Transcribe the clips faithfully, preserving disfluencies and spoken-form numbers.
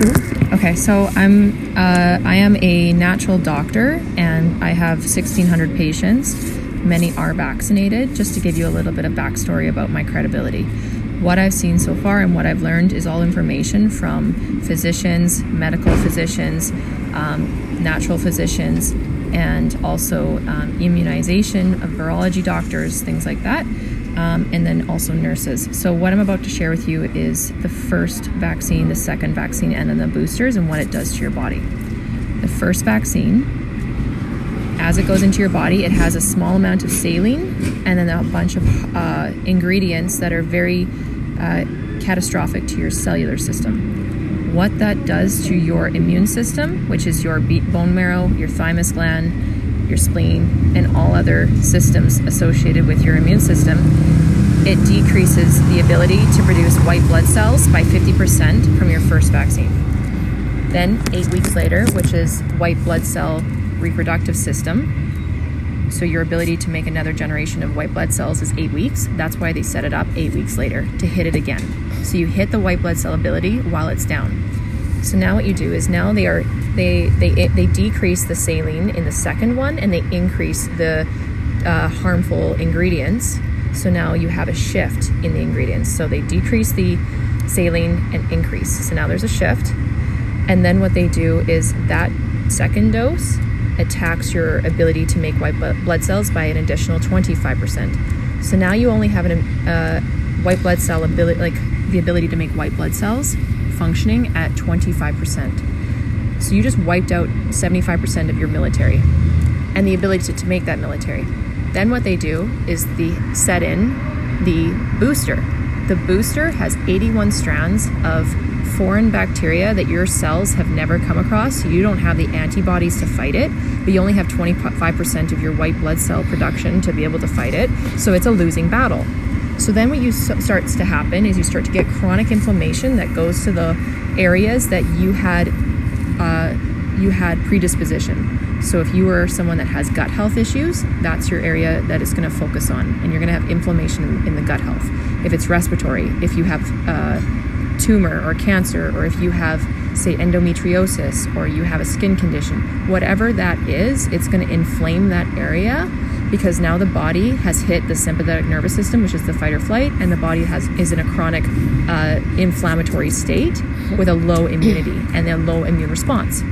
Okay, so I'm uh, I am a natural doctor, and I have sixteen hundred patients. Many are vaccinated. Just to give you a little bit of backstory about my credibility. What I've seen so far and what I've learned is all information from physicians, medical physicians, um, natural physicians, and also um, immunization of virology doctors, things like that. Um, and then also nurses. So what I'm about to share with you is the first vaccine, the second vaccine, and then the boosters and what it does to your body. The first vaccine, as it goes into your body, it has a small amount of saline and then a bunch of uh, ingredients that are very uh, catastrophic to your cellular system. What that does to your immune system, which is your bone marrow, your thymus gland, your spleen, and all other systems associated with your immune system, it decreases the ability to produce white blood cells by fifty percent from your first vaccine. Then eight weeks later, which is white blood cell reproductive system, so your ability to make another generation of white blood cells is eight weeks. That's why they set it up eight weeks later, to hit it again. So you hit the white blood cell ability while it's down. So now what you do is now they are they they they decrease the saline in the second one, and they increase the uh, harmful ingredients. So now you have a shift in the ingredients. So they decrease the saline and increase. So now there's a shift. And then what they do is that second dose attacks your ability to make white blood cells by an additional twenty-five percent. So now you only have an uh, white blood cell ability, like the ability to make white blood cells, functioning at twenty-five percent. So you just wiped out seventy-five percent of your military and the ability to, to make that military. Then what they do is they set in the booster. The booster has eighty-one strands of foreign bacteria that your cells have never come across. So you don't have the antibodies to fight it, but you only have twenty-five percent of your white blood cell production to be able to fight it. So it's a losing battle. So then what you starts to happen is you start to get chronic inflammation that goes to the areas that you had uh, you had predisposition. So if you are someone that has gut health issues, that's your area that it's going to focus on, and you're going to have inflammation in the gut health. If it's respiratory, if you have uh, tumor or cancer, or if you have, say, endometriosis, or you have a skin condition, whatever that is, it's going to inflame that area, because now the body has hit the sympathetic nervous system, which is the fight or flight, and the body has is in a chronic uh, inflammatory state with a low immunity and a low immune response.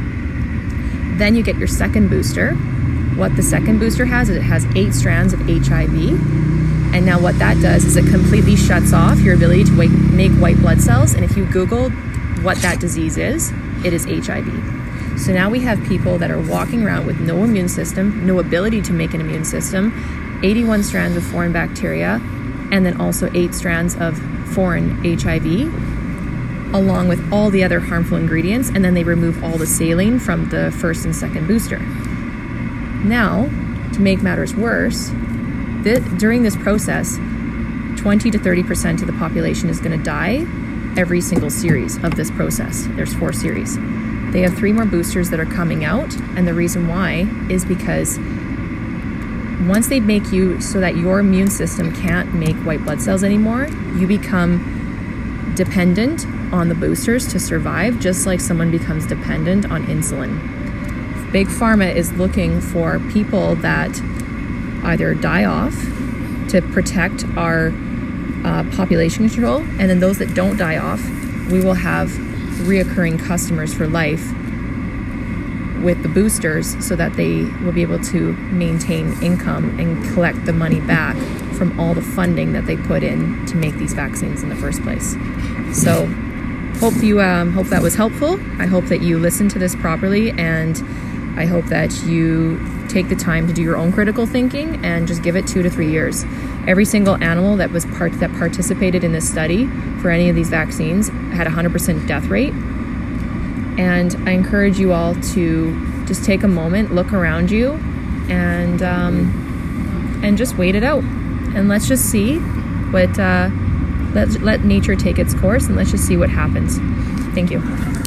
Then you get your second booster. What the second booster has is it has eight strands of H I V. And now what that does is it completely shuts off your ability to wake, make white blood cells. And if you Google what that disease is, it is H I V. So now we have people that are walking around with no immune system, no ability to make an immune system, eighty-one strands of foreign bacteria, and then also eight strands of foreign H I V, along with all the other harmful ingredients, and then they remove all the saline from the first and second booster. Now, to make matters worse, th- during this process, twenty to thirty percent of the population is going to die every single series of this process. There's four series. They have three more boosters that are coming out, and the reason why is because once they make you so that your immune system can't make white blood cells anymore, you become dependent on the boosters to survive, just like someone becomes dependent on insulin. Big Pharma is looking for people that either die off to protect our uh, population control, and then those that don't die off, we will have reoccurring customers for life with the boosters, so that they will be able to maintain income and collect the money back from all the funding that they put in to make these vaccines in the first place. So hope you um, hope that was helpful. I hope that you listen to this properly, and I hope that you take the time to do your own critical thinking and just give it two to three years. Every single animal that was part that participated in this study for any of these vaccines had a one hundred percent death rate. And I encourage you all to just take a moment, look around you, and um, and just wait it out. And let's just see what uh, let let nature take its course, and let's just see what happens. Thank you.